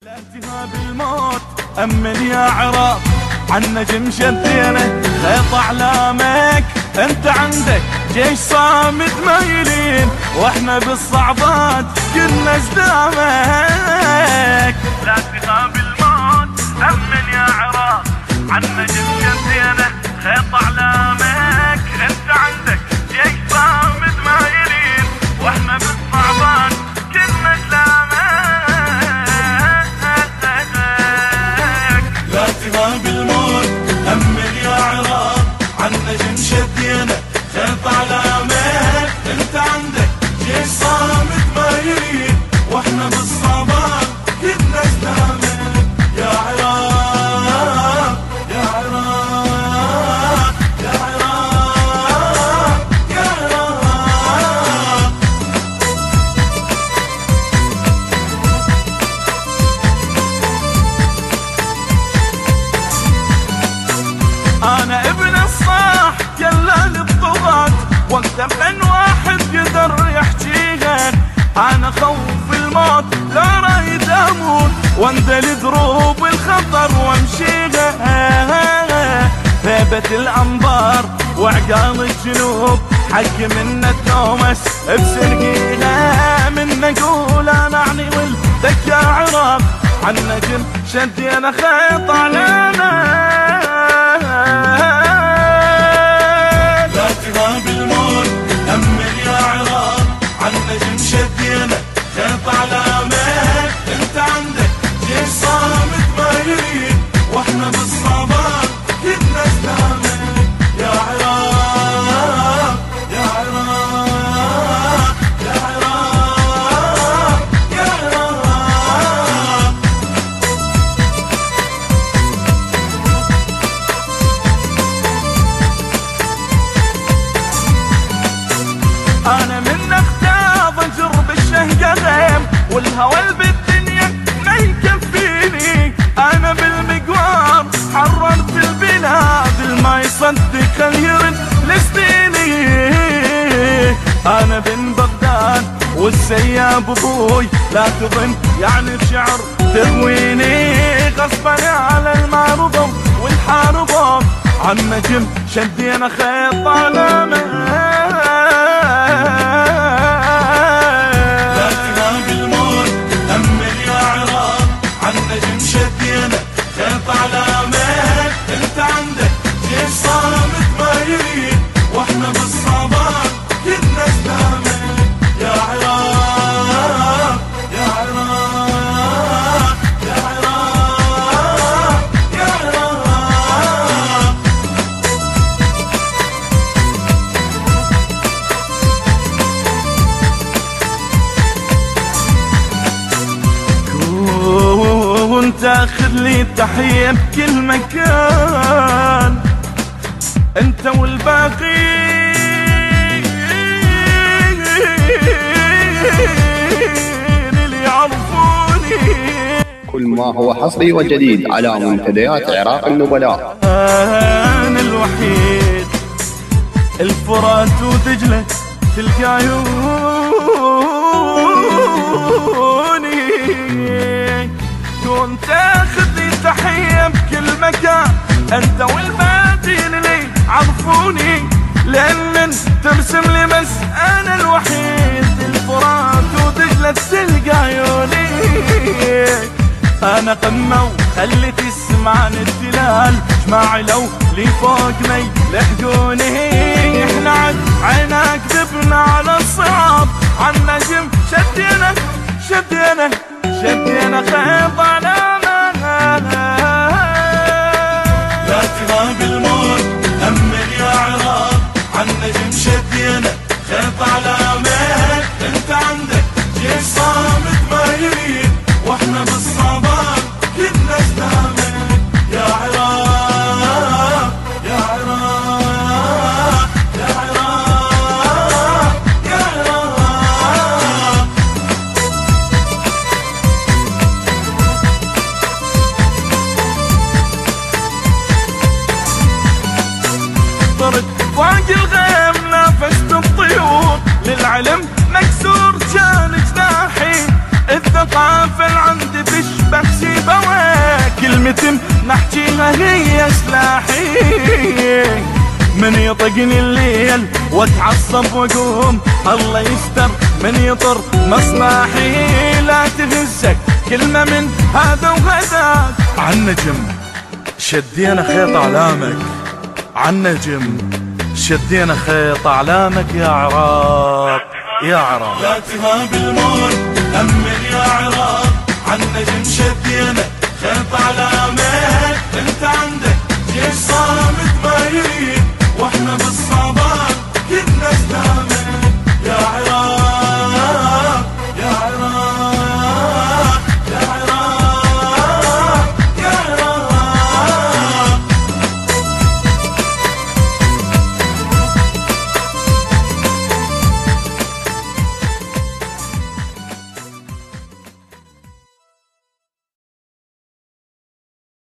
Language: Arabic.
لا انتهى بالموت أمن يا عراق عن نجم شدينا خيط أعلامك. أنت عندك جيش صامد مايلين واحنا بالصعبات كنا زدامك. لا انتهى بالموت أمن يا عراق عن نجم شدينا خيط أعلامك. أنت عندك جيش صامد مايلين واحنا بالصعبات كنا زدامك. بالموت أمن يا عراق عن نجم شدينا خيط أعلامك. أنت عندك جيش صامد مايلين واحنا بالصعبات كنا زدامك. يا عراق يا عراق يا عراق يا عراق. أنا ابن الصاح كلال الطغاة واكتب من واحد قدر يحجيها. أنا خوف الموت لا رايد أموت واندل دروب الخطر وامشيها. ثيبة الأنبار وعقال الجنوب حق منا التومس بسرقيها. من نقول أنا أعني ولدك يا عراق عن نجم شدينا خيط أعلامك. لا تهاب الموت أمن يا عراق عن نجم شدينا خيط أعلامك. أنت عندك جيش صامد مايلين واحنا بالصعبات كنا زدامك. يا عراق يا عراق يا عراق يا عراق. أنا من أختاض جرب الشهقتين والهوى بالدنيا ما يكفيني. أنا بالمقوار حررت البلاد الما يصدق اليرد لسنيني. أنا بن بغداد والسياب أبوي لا تظن يعني بشعر تهويني. غصبا على المعرضة والحاربة عن نجم شدينا خيط أعلامك. لا تهاب الموت أمن يا عراق عن نجم شدينا خيط أعلامك. أنت عندك جيش صامد مايلين واحنا بالصعبات كنا زدامك. يا عراق يا عراق يا عراق يا عراق. كنت اخذ لي تحية بكل مكان انت والباقين اللي يعرفوني. كل ما هو حصري وجديد على منتديات عراق النبلاء. أنا الوحيد الفرات ودجلة تلقى عيوني. كنت اخذ لي تحية بكل مكان انت والباقين اللي عرفوني. لان ترسم لي بس انا الوحيد الفرات ودجلة تلقى عيوني. انا قمة وخلي تسمعني التلال جماعي لو لي فوق مي لحقوني. احنا عد عيناك ذبنا على الصعاب عن نجم شدينا شدينا شدينا خيط أعلامك. لا تهاب الموت أمن يا عراق عن نجم شدينا خيط أعلامك. أنت عندك جيش صامد مايلين واحنا بالصعبات كنا زدامك. يا عراق يا عراق يا عراق يا عراق. طرت فوق الغيم نافست الطيور للعلم مكسور كان جناحي. الثقافة عندي تشبه كلامه هي سلاحي، من يطقني الليل واتعصب واقوم الله يستر من يطر مصلحي. لا تهزك كلمة من هذا وهذاك، عالنجم شدينا خيط أعلامك، عالنجم شدينا خيط أعلامك يا عراق يا عراق. لا تهاب الموت أمن يا عراق.